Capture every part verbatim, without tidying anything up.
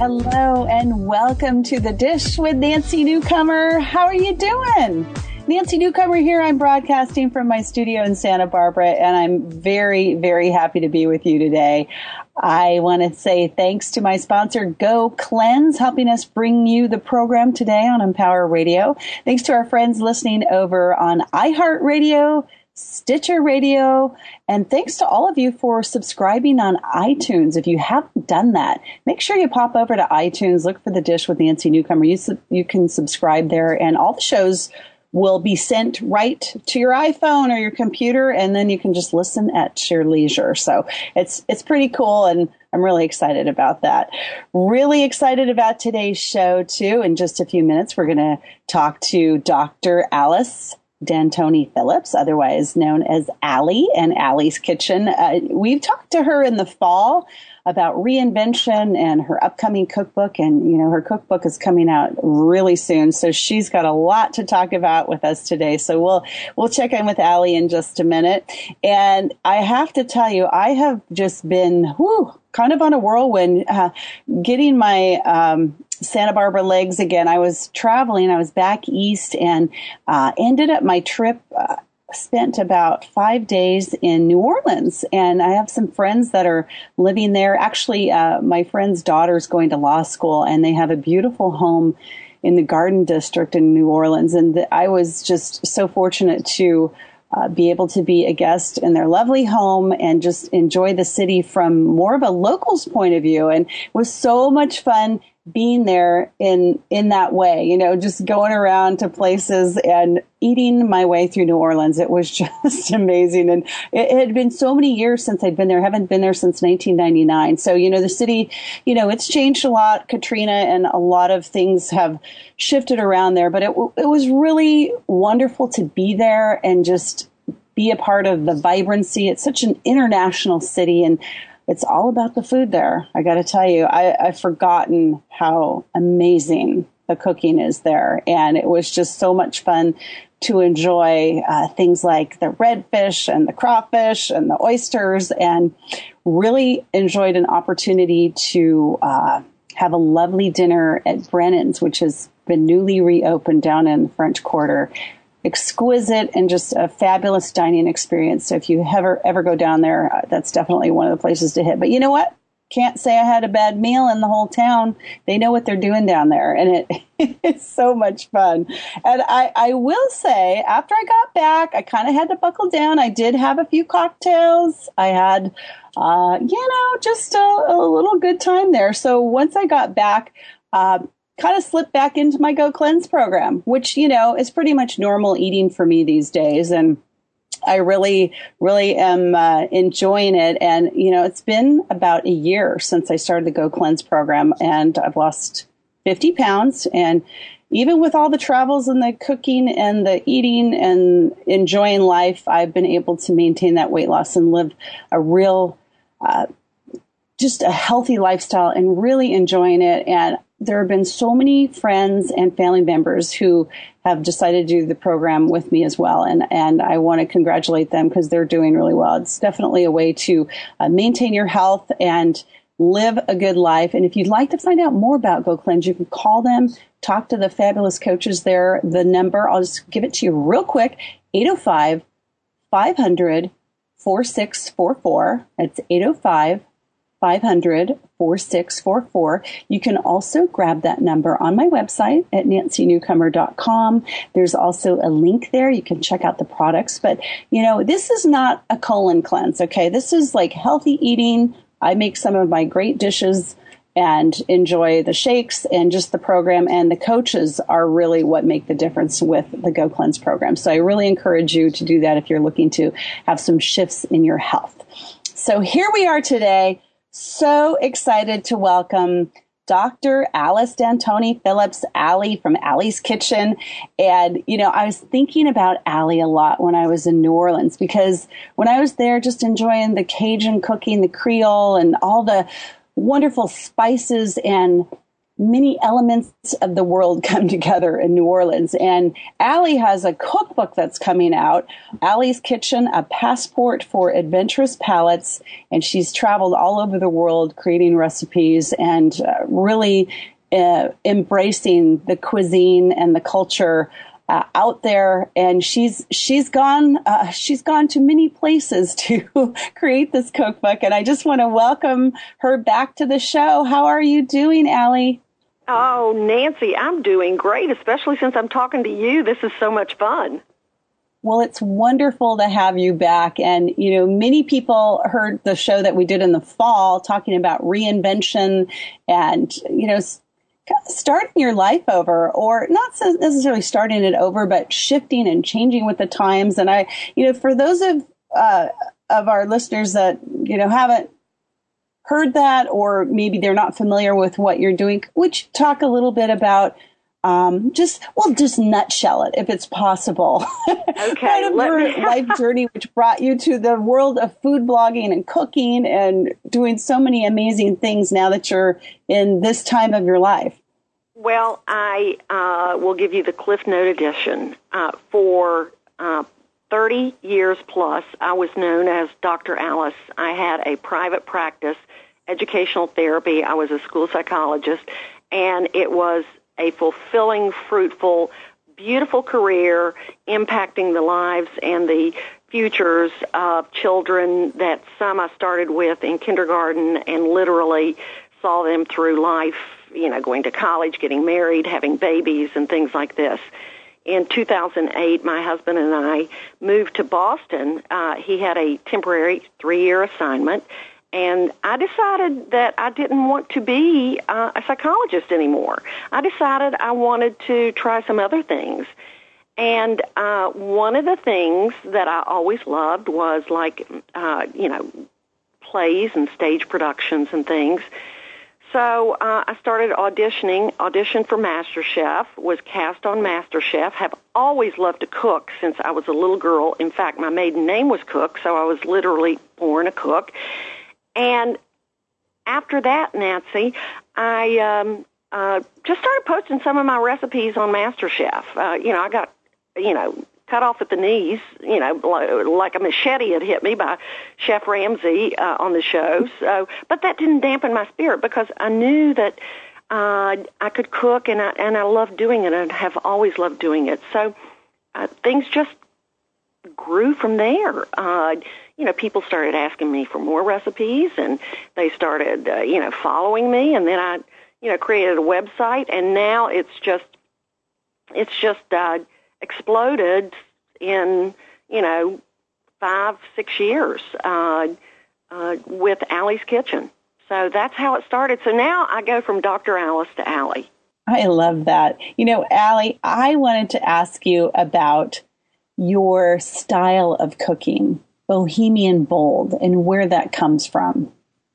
Hello and welcome to The Dish with Nancy Newcomer. How are you doing? Nancy Newcomer here. I'm broadcasting from my studio in Santa Barbara, and I'm very, very happy to be with you today. I want to say thanks to my sponsor, Go Cleanse, helping us bring you the program today on Empower Radio. Thanks to our friends listening over on iHeartRadio, Stitcher Radio, and thanks to all of you for subscribing on iTunes. If you haven't done that, make sure you pop over to iTunes, look for The Dish with Nancy Newcomer. You, su- you can subscribe there, and all the shows will be sent right to your iPhone or your computer, and then you can just listen at your leisure. So it's it's pretty cool, and I'm really excited about that. Really excited about today's show, too. In just a few minutes, we're going to talk to Doctor Alice D'Antoni Phillips, otherwise known as Allie and Allie's Kitchen. Uh, we've talked to her in the fall about reinvention and her upcoming cookbook. And, you know, her cookbook is coming out really soon. So she's got a lot to talk about with us today. So we'll we'll check in with Allie in just a minute. And I have to tell you, I have just been whew, kind of on a whirlwind, uh, getting my um, Santa Barbara legs again. I was traveling. I was back east and uh, ended up my trip uh, spent about five days in New Orleans, and I have some friends that are living there. Actually, uh, my friend's daughter's going to law school, and they have a beautiful home in the Garden District in New Orleans, and th- I was just so fortunate to uh, be able to be a guest in their lovely home and just enjoy the city from more of a local's point of view, and it was so much fun being there in in that way, you know, just going around to places and eating my way through New Orleans. It was just amazing. And it, it had been so many years since I'd been there. I haven't been there since nineteen ninety-nine. So, you know, the city, you know, it's changed a lot, Katrina, and a lot of things have shifted around there. But it, it was really wonderful to be there and just be a part of the vibrancy. It's such an international city, and it's all about the food there. I got to tell you, I, I've forgotten how amazing the cooking is there. And it was just so much fun to enjoy uh, things like the redfish and the crawfish and the oysters, and really enjoyed an opportunity to uh, have a lovely dinner at Brennan's, which has been newly reopened down in the French Quarter. Exquisite and just a fabulous dining experience. So if you ever ever go down there, uh, that's definitely one of the places to hit. But you know what? Can't say I had a bad meal in the whole town. They know what they're doing down there, and it it's so much fun. And I, I will say, after I got back, I kind of had to buckle down. I did have a few cocktails. I had, uh, you know, just a, a little good time there. So once I got back, uh, kind of slipped back into my Go Cleanse program, which, you know, is pretty much normal eating for me these days. And I really, really am uh, enjoying it. And, you know, it's been about a year since I started the Go Cleanse program, and I've lost fifty pounds. And even with all the travels and the cooking and the eating and enjoying life, I've been able to maintain that weight loss and live a real, uh, just a healthy lifestyle and really enjoying it. And there have been so many friends and family members who have decided to do the program with me as well. And, and I want to congratulate them because they're doing really well. It's definitely a way to uh, maintain your health and live a good life. And if you'd like to find out more about Go Cleanse, you can call them, talk to the fabulous coaches there. The number, I'll just give it to you real quick, eight oh five, five hundred, four six four four. That's eight oh five, five hundred, four six four four. You can also grab that number on my website at nancy newcomer dot com. There's also a link there. You can check out the products. But, you know, this is not a colon cleanse, okay? This is like healthy eating. I make some of my great dishes and enjoy the shakes and just the program. And the coaches are really what make the difference with the Go Cleanse program. So I really encourage you to do that if you're looking to have some shifts in your health. So here we are today. So excited to welcome Doctor Alice D'Antoni Phillips, Allie from Allie's Kitchen. And, you know, I was thinking about Allie a lot when I was in New Orleans, because when I was there just enjoying the Cajun cooking, the Creole, and all the wonderful spices and many elements of the world come together in New Orleans. And Allie has a cookbook that's coming out, Allie's Kitchen, A Passport for Adventurous Palates. And she's traveled all over the world creating recipes and uh, really uh, embracing the cuisine and the culture Uh, out there, and she's she's gone uh, she's gone to many places to create this cookbook, and I just want to welcome her back to the show. How are you doing, Allie? Oh, Nancy, I'm doing great, especially since I'm talking to you. This is so much fun. Well, it's wonderful to have you back, and you know, many people heard the show that we did in the fall talking about reinvention and you know. starting your life over, or not necessarily starting it over, but shifting and changing with the times. And I, you know, for those of uh, of our listeners that, you know, haven't heard that, or maybe they're not familiar with what you're doing, would you talk a little bit about um, just, well, just nutshell it if it's possible. Okay. Kind of your me... life journey, which brought you to the world of food blogging and cooking and doing so many amazing things now that you're in this time of your life. Well, I uh, will give you the Cliff Note edition. Uh, for uh, thirty years plus, I was known as Doctor Alice. I had a private practice, educational therapy. I was a school psychologist, and it was a fulfilling, fruitful, beautiful career impacting the lives and the futures of children that some I started with in kindergarten and literally saw them through life, you know, going to college, getting married, having babies, and things like this. In two thousand eight, my husband and I moved to Boston. Uh, he had a temporary three-year assignment, and I decided that I didn't want to be uh, a psychologist anymore. I decided I wanted to try some other things. And uh, one of the things that I always loved was like, uh, you know, plays and stage productions and things. So uh, I started auditioning, auditioned for MasterChef, was cast on MasterChef, have always loved to cook since I was a little girl. In fact, my maiden name was Cook, so I was literally born a cook. And after that, Nancy, I um, uh, just started posting some of my recipes on MasterChef. Uh, you know, I got, you know, cut off at the knees, you know, like a machete had hit me by Chef Ramsay uh, on the show. So, but that didn't dampen my spirit because I knew that uh, I could cook and I, and I loved doing it and have always loved doing it. So uh, things just grew from there. Uh, you know, people started asking me for more recipes and they started, uh, you know, following me. And then I, you know, created a website and now it's just, it's just, uh, exploded in, you know, five, six years uh, uh, with Allie's Kitchen. So that's how it started. So now I go from Doctor Alice to Allie. I love that. You know, Allie, I wanted to ask you about your style of cooking, Bohemian Bold, and where that comes from.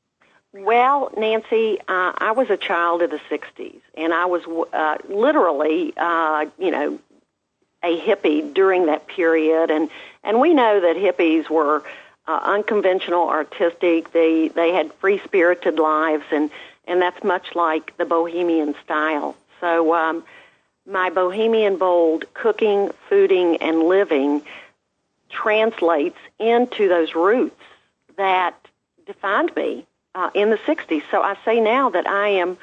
Well, Nancy, uh, I was a child of the sixties, and I was uh, literally, uh, you know, a hippie during that period, and, and we know that hippies were uh, unconventional, artistic. They they had free-spirited lives, and, and that's much like the Bohemian style. So um, my Bohemian Bold cooking, fooding, and living translates into those roots that defined me uh, in the sixties. So I say now that I am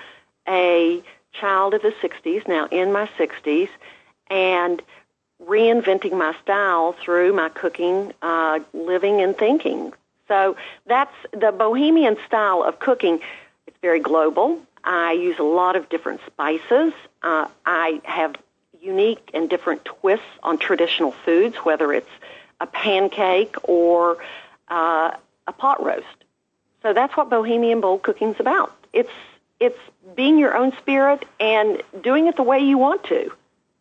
a child of the sixties, now in my sixties, and reinventing my style through my cooking, uh, living, and thinking. So that's the Bohemian style of cooking. It's very global. I use a lot of different spices. Uh, I have unique and different twists on traditional foods, whether it's a pancake or uh, a pot roast. So that's what Bohemian Bold cooking's about. It's it's being your own spirit and doing it the way you want to.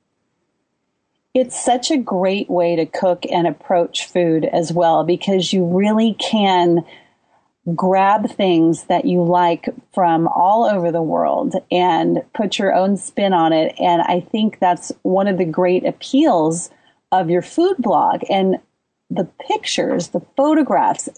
It's such a great way to cook and approach food as well, because you really can grab things that you like from all over the world and put your own spin on it. And I think that's one of the great appeals of your food blog. And the pictures, the photographs, it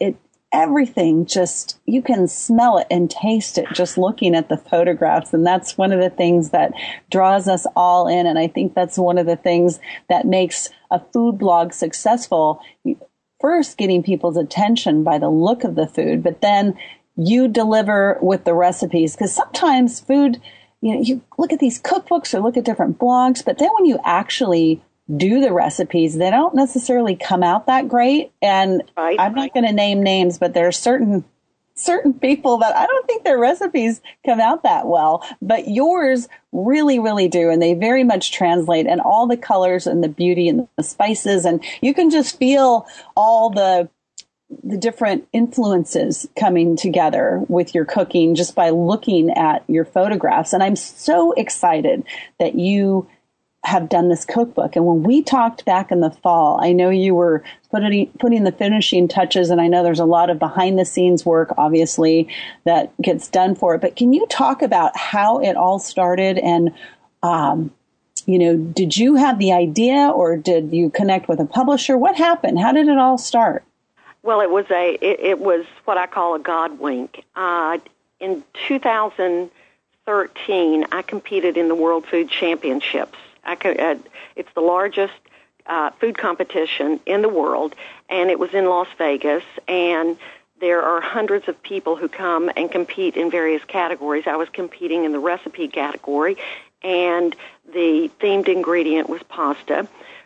everything just, you can smell it and taste it just looking at the photographs. And that's one of the things that draws us all in. And I think that's one of the things that makes a food blog successful. First, getting people's attention by the look of the food, but then you deliver with the recipes. Because sometimes food, you know, you look at these cookbooks or look at different blogs, but then when you actually do the recipes, they don't necessarily come out that great. And right. I'm not going to name names, but there are certain certain people that I don't think their recipes come out that well, but yours really, really do. And they very much translate, and all the colors and the beauty and the spices. And you can just feel all the the different influences coming together with your cooking just by looking at your photographs. And I'm so excited that you have done this cookbook. And when we talked back in the fall, I know you were putting, putting the finishing touches, and I know there's a lot of behind the scenes work, obviously, that gets done for it. But can you talk about how it all started? And, um, you know, did you have the idea, or did you connect with a publisher? What happened? How did it all start? Well, it was a, it, it was what I call a God wink. Uh, in two thousand thirteen, I competed in the World Food Championships. I could, uh, it's the largest uh, food competition in the world, and it was in Las Vegas, and there are hundreds of people who come and compete in various categories. I was competing in the recipe category, and the themed ingredient was pasta.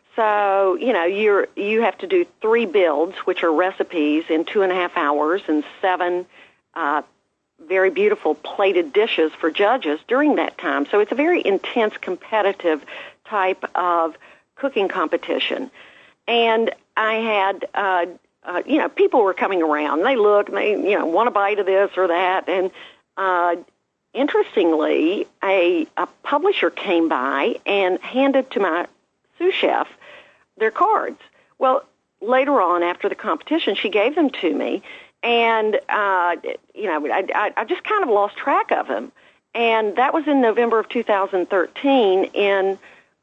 So, you know, you're, you have to do three builds, which are recipes, in two and a half hours, and seven uh very beautiful plated dishes for judges during that time. So it's a very intense, competitive type of cooking competition. And I had, uh, uh, you know, people were coming around. They look, and they, you know, want a bite of this or that. And uh, interestingly, a, a publisher came by and handed to my sous chef their cards. Well, later on, after the competition, she gave them to me. And, uh, you know, I, I, I just kind of lost track of him. And that was in November of two thousand thirteen. In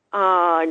uh,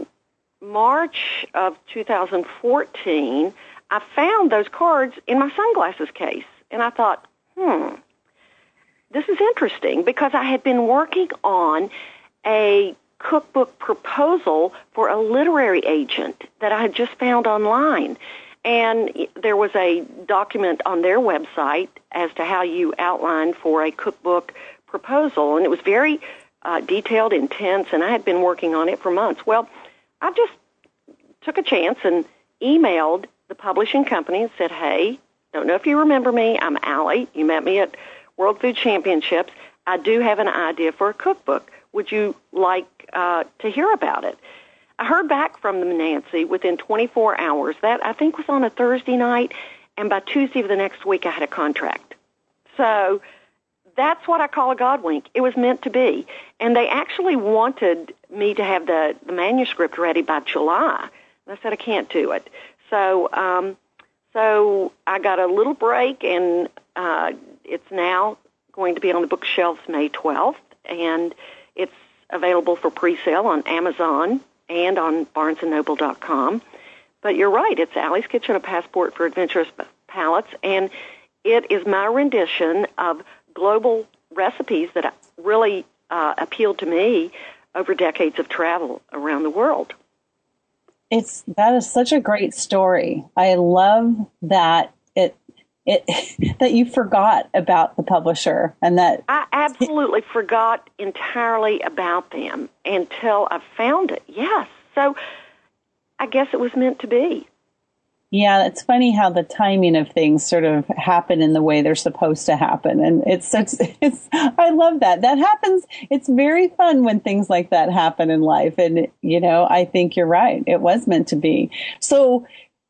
March of two thousand fourteen, I found those cards in my sunglasses case. And I thought, hmm, this is interesting, because I had been working on a cookbook proposal for a literary agent that I had just found online. And there was a document on their website as to how you outline for a cookbook proposal, and it was very uh, detailed, intense, and I had been working on it for months. Well, I just took a chance and emailed the publishing company and said, hey, don't know if you remember me, I'm Allie. You met me at World Food Championships. I do have an idea for a cookbook. Would you like uh, to hear about it? I heard back from them, Nancy, within twenty-four hours. That, I think, was on a Thursday night, and by Tuesday of the next week, I had a contract. So that's what I call a God wink. It was meant to be. And they actually wanted me to have the, the manuscript ready by July. And I said, I can't do it. So um, so I got a little break, and uh, it's now going to be on the bookshelves May twelfth, and it's available for pre-sale on Amazon and on barnes and noble dot com. But you're right, it's Allie's Kitchen, a passport for adventurous palates, and it is my rendition of global recipes that really uh, appealed to me over decades of travel around the world. It's that is such a great story. I love that it it that you forgot about the publisher, and that I absolutely forgot entirely about them until I found it. Yes. So I guess it was meant to be. Yeah, it's funny how the timing of things sort of happen in the way they're supposed to happen. And it's, it's, it's, I love that. That happens. It's very fun when things like that happen in life. And, you know, I think you're right. It was meant to be. So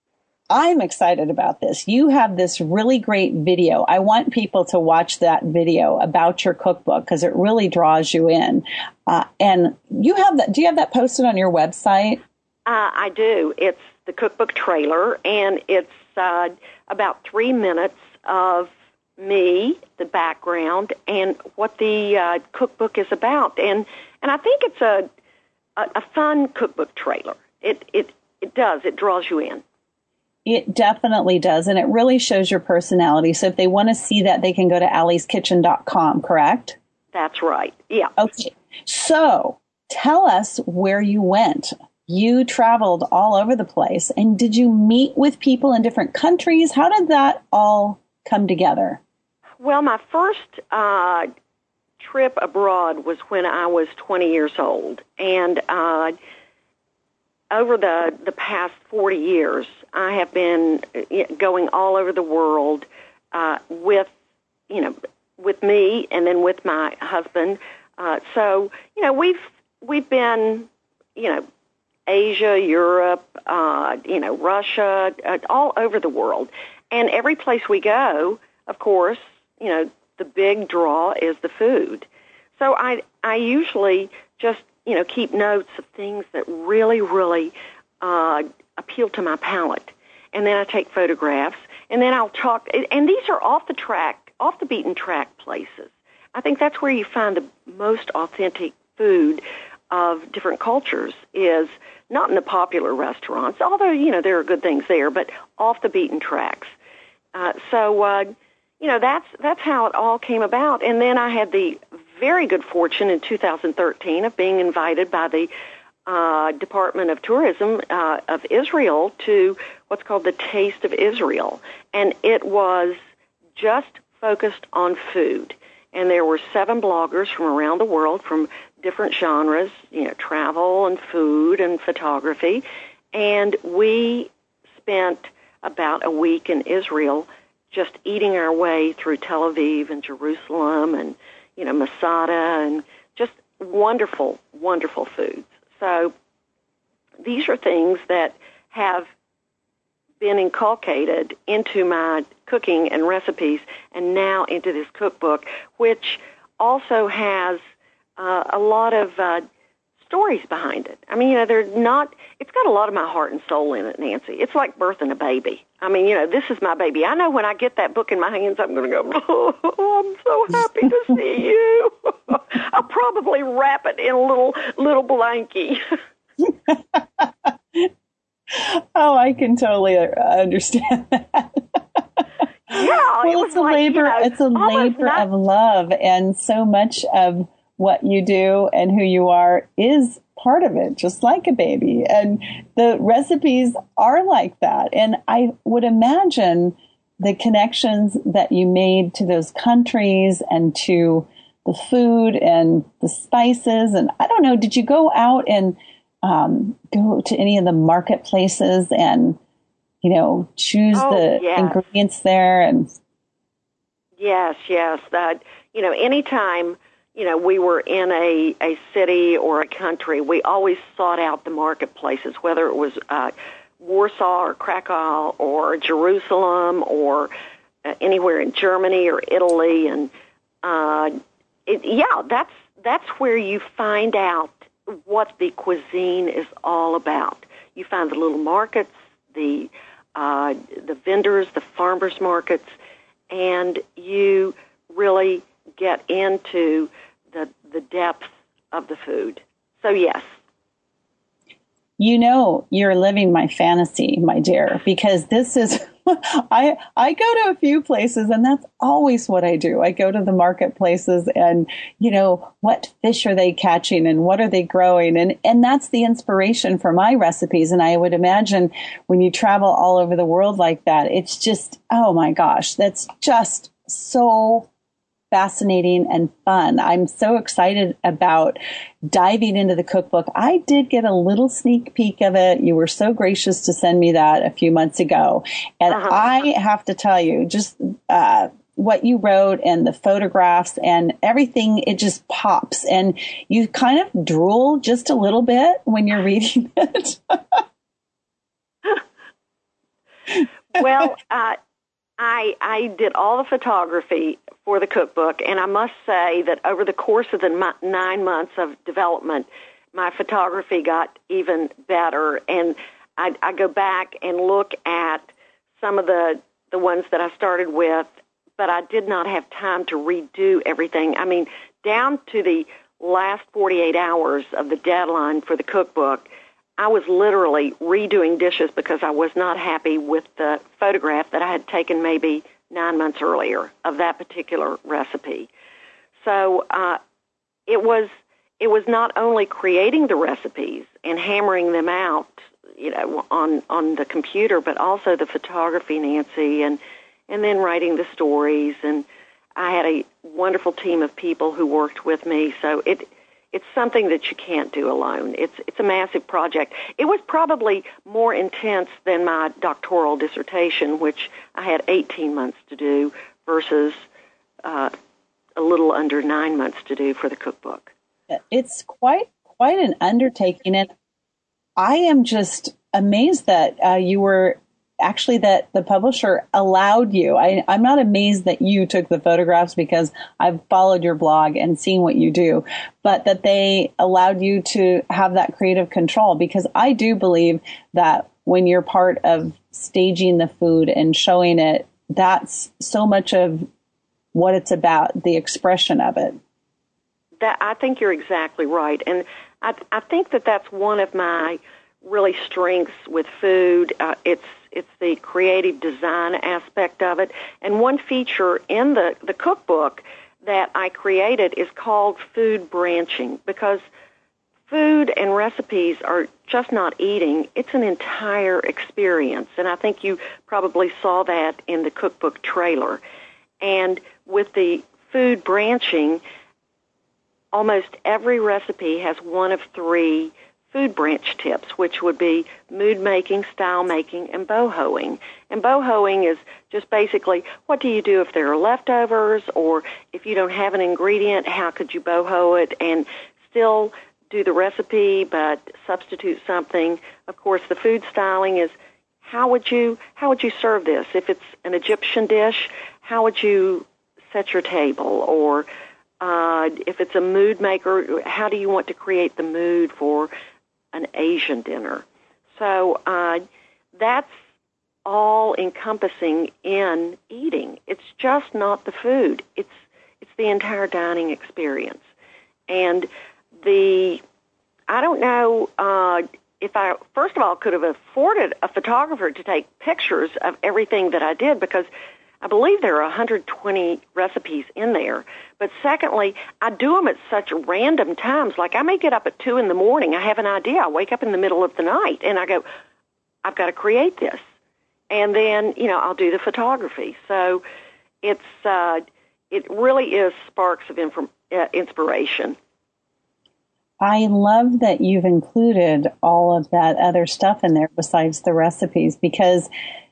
I'm excited about this. You have this really great video. I want people to watch that video about your cookbook because it really draws you in. Uh, and you have that, do you have that posted on your website? Uh, I do. It's the cookbook trailer, and it's uh, about three minutes of me, the background, and what the uh, cookbook is about. And and I think it's a a, a fun cookbook trailer. It it it does. It draws you in. It definitely does, and it really shows your personality. So if they want to see that, they can go to allies kitchen dot com, correct? That's right, yeah. Okay, so tell us where you went. You traveled all over the place, and did you meet with people in different countries? How did that all come together? Well, my first uh, trip abroad was when I was twenty years old, and uh, over the, the past forty years, I have been going all over the world uh, with, you know, with me and then with my husband. Uh, so, you know, we've we've been, you know, Asia, Europe, uh, you know, Russia, uh, all over the world. And every place we go, of course, you know, the big draw is the food. So I I usually just, you know, keep notes of things that really, really uh, appeal to my palate. And then I take photographs, and then I'll talk. And these are off the track, off the beaten track places. I think that's where you find the most authentic food of different cultures, is not in the popular restaurants, although, you know, there are good things there, but off the beaten tracks. Uh, so, uh, you know, that's that's how it all came about. And then I had the very good fortune in two thousand thirteen of being invited by the uh, Department of Tourism uh, of Israel to what's called the Taste of Israel. And it was just focused on food. And there were seven bloggers from around the world from different genres, you know, travel and food and photography. And we spent about a week in Israel just eating our way through Tel Aviv and Jerusalem and, you know, Masada, and just wonderful, wonderful foods. So these are things that have been inculcated into my cooking and recipes, and now into this cookbook, which also has uh, a lot of uh, stories behind it. I mean, you know, they're not, it's got a lot of my heart and soul in it, Nancy. It's like birthing a baby. I mean, you know, this is my baby. I know when I get that book in my hands, I'm going to go, oh, I'm so happy to see you. I'll probably wrap it in a little, little blankie. Oh, I can totally understand that. Yeah, well, it it's a like, labor. You know, it's a labor not- of love, and so much of what you do and who you are is part of it, just like a baby. And the recipes are like that. And I would imagine the connections that you made to those countries and to the food and the spices. And I don't know, did you go out and um, go to any of the marketplaces and, you know, choose oh, the yes. ingredients there? And Yes, yes. That, you know, anytime, you know, we were in a, a city or a country, we always sought out the marketplaces, whether it was uh, Warsaw or Krakow or Jerusalem or uh, anywhere in Germany or Italy. And, uh, it, yeah, that's that's where you find out what the cuisine is all about. You find the little markets, the uh, the vendors, the farmers markets, and you really get into the the depth of the food. So yes. You know, you're living my fantasy, my dear, because this is, I I go to a few places, and that's always what I do. I go to the marketplaces and, you know, what fish are they catching and what are they growing? And, and that's the inspiration for my recipes. And I would imagine when you travel all over the world like that, it's just, oh my gosh, that's just so fascinating and fun. I'm so excited about diving into the cookbook. I did get a little sneak peek of it. You were so gracious to send me that a few months ago. And uh-huh. I have to tell you, just uh, what you wrote and the photographs and everything, it just pops. And you kind of drool just a little bit when you're reading it. Well, uh, I, I did all the photography for the cookbook, and I must say that over the course of the mo- nine months of development, my photography got even better. And I, I go back and look at some of the, the ones that I started with, but I did not have time to redo everything. I mean, down to the last forty-eight hours of the deadline for the cookbook, I was literally redoing dishes because I was not happy with the photograph that I had taken maybe nine months earlier of that particular recipe. So uh, it was it was not only creating the recipes and hammering them out, you know, on on the computer, but also the photography, Nancy, and and then writing the stories. And I had a wonderful team of people who worked with me. So it it's something that you can't do alone. It's it's a massive project. It was probably more intense than my doctoral dissertation, which I had eighteen months to do versus uh, a little under nine months to do for the cookbook. It's quite quite an undertaking, and I am just amazed that uh, you were actually that the publisher allowed you. I, I'm not amazed that you took the photographs because I've followed your blog and seen what you do, but that they allowed you to have that creative control, because I do believe that when you're part of staging the food and showing it, that's so much of what it's about, the expression of it. That, I think you're exactly right. And I, I think that that's one of my really strengths with food. Uh, it's it's the creative design aspect of it. And one feature in the, the cookbook that I created is called food branching, because food and recipes are just not eating. It's an entire experience. And I think you probably saw that in the cookbook trailer. And with the food branching, almost every recipe has one of three food branch tips, which would be mood making, style making, and bohoing. And bohoing is just basically, what do you do if there are leftovers, or if you don't have an ingredient, how could you boho it and still do the recipe but substitute something? Of course, the food styling is, how would you how would you serve this? If it's an Egyptian dish, how would you set your table? Or uh, if it's a mood maker, how do you want to create the mood for an Asian dinner? So uh, that's all encompassing in eating. It's just not the food. It's it's the entire dining experience. And the I don't know uh, if I, first of all, could have afforded a photographer to take pictures of everything that I did, because I believe there are one hundred twenty recipes in there. But secondly, I do them at such random times. Like, I may get up at two in the morning. I have an idea. I wake up in the middle of the night, and I go, I've got to create this. And then, you know, I'll do the photography. So it's uh, it really is sparks of inf- uh, inspiration. I love that you've included all of that other stuff in there besides the recipes, because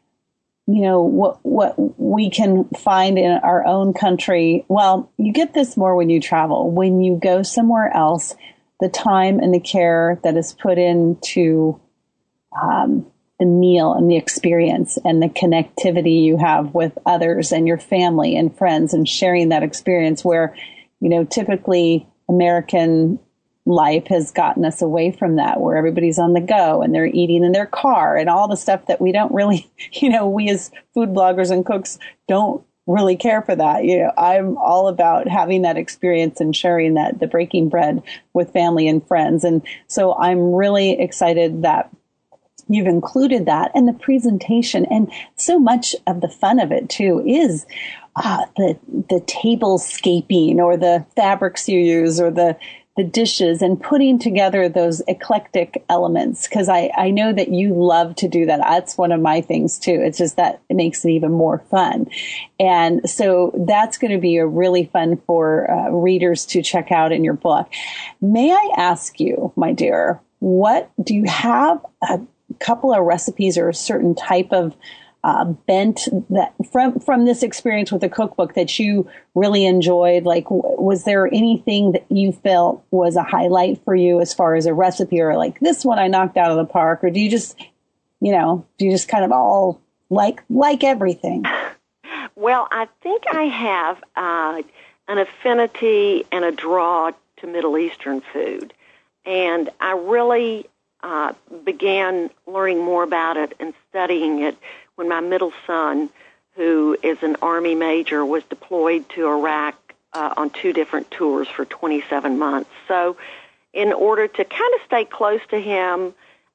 you know, what what we can find in our own country, well, you get this more when you travel. When you go somewhere else, the time and the care that is put into um, the meal and the experience and the connectivity you have with others and your family and friends and sharing that experience, where, you know, typically American life has gotten us away from that, where everybody's on the go and they're eating in their car and all the stuff that we don't really, you know, we as food bloggers and cooks don't really care for that. You know, I'm all about having that experience and sharing that, the breaking bread with family and friends. And so I'm really excited that you've included that, and the presentation, and so much of the fun of it too is uh, the the tablescaping, or the fabrics you use, or the the dishes, and putting together those eclectic elements. Because I, I know that you love to do that. That's one of my things too. It's just that it makes it even more fun. And so that's going to be a really fun for uh, readers to check out in your book. May I ask you, my dear, what do you have a couple of recipes or a certain type of Uh, bent that from from this experience with the cookbook that you really enjoyed? Like, w- was there anything that you felt was a highlight for you as far as a recipe, or like, this one I knocked out of the park? Or do you just, you know, do you just kind of all like like everything? Well, I think I have uh, an affinity and a draw to Middle Eastern food, and I really uh, began learning more about it and studying it when my middle son, who is an Army major, was deployed to Iraq uh, on two different tours for twenty-seven months. So in order to kind of stay close to him,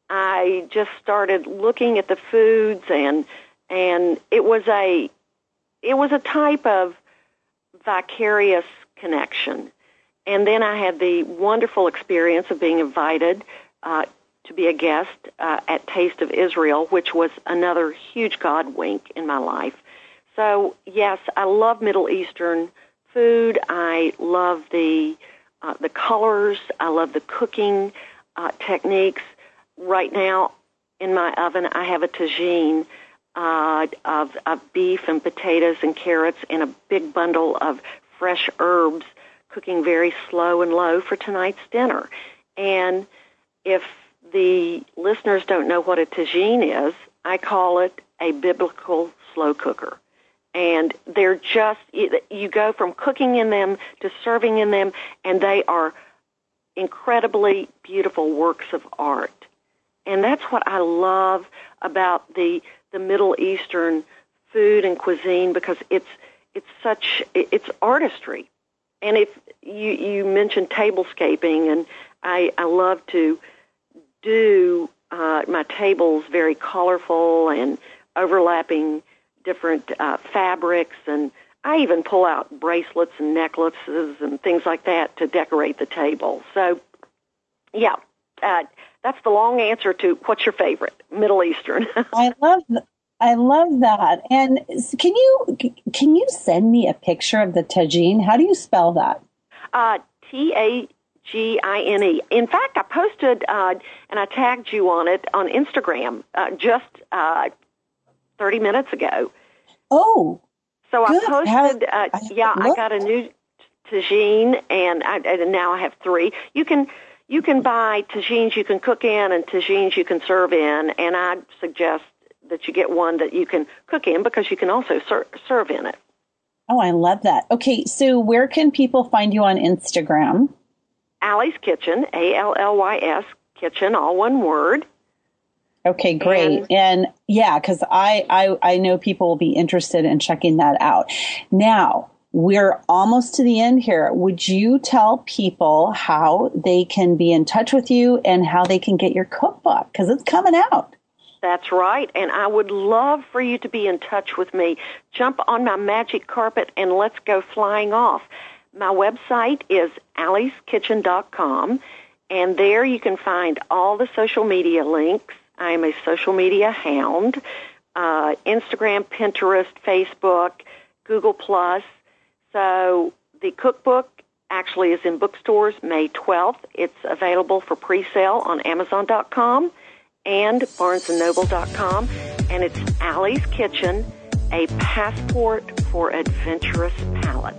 I just started looking at the foods, and and it was a it was a type of vicarious connection. And then I had the wonderful experience of being invited uh, to be a guest uh, at Taste of Israel, which was another huge God wink in my life. So, yes, I love Middle Eastern food. I love the uh, the colors. I love the cooking uh, techniques. Right now, in my oven, I have a tagine uh, of, of beef and potatoes and carrots and a big bundle of fresh herbs, cooking very slow and low for tonight's dinner. And if the listeners don't know what a tagine is, I call it a biblical slow cooker. And they're just, you go from cooking in them to serving in them, and they are incredibly beautiful works of art. And that's what I love about the the Middle Eastern food and cuisine, because it's it's such, it's artistry. And if you, you mentioned tablescaping, and I, I love to do uh, my tables very colorful and overlapping different uh, fabrics, and I even pull out bracelets and necklaces and things like that to decorate the table. So, yeah, uh, that's the long answer to what's your favorite, Middle Eastern. I love th- I love that. And can you can you send me a picture of the tagine? How do you spell that? Uh, T A G I N E. In fact, I posted uh, and I tagged you on it on Instagram uh, just uh, thirty minutes ago. Oh, so good. I posted. Uh, I yeah, I got a new tagine, and, I, and now I have three. You can you can buy tagines you can cook in and tagines you can serve in, and I suggest that you get one that you can cook in, because you can also ser- serve in it. Oh, I love that. Okay, so where can people find you on Instagram? Allie's Kitchen, A L L Y S, Kitchen, all one word. Okay, great. And, and yeah, because I, I, I know people will be interested in checking that out. Now, we're almost to the end here. Would you tell people how they can be in touch with you and how they can get your cookbook? Because it's coming out. That's right, and I would love for you to be in touch with me. Jump on my magic carpet and let's go flying off. My website is allies kitchen dot com, and there you can find all the social media links. I am a social media hound, uh, Instagram, Pinterest, Facebook, Google Plus. So the cookbook actually is in bookstores May twelfth. It's available for pre-sale on amazon dot com and barnes and noble dot com, and it's Allie's Kitchen, a passport for adventurous palate.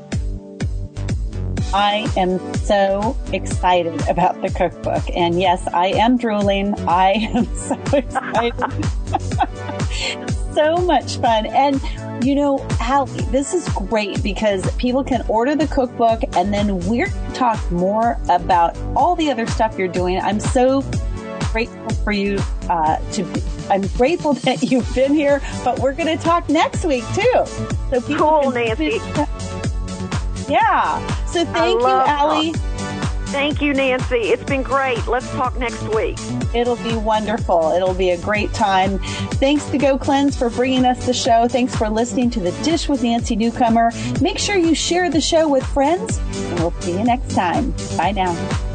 I am so excited about the cookbook, and yes, I am drooling. I am so excited. So much fun. And you know, Allie, this is great because people can order the cookbook, and then we're going to talk more about all the other stuff you're doing. I'm so grateful for you uh, to be, I'm grateful that you've been here, but we're going to talk next week too. So people cool, can, Nancy. Yeah. So thank you, Allie. Talk. Thank you, Nancy. It's been great. Let's talk next week. It'll be wonderful. It'll be a great time. Thanks to Go Cleanse for bringing us the show. Thanks for listening to The Dish with Nancy Newcomer. Make sure you share the show with friends, and we'll see you next time. Bye now.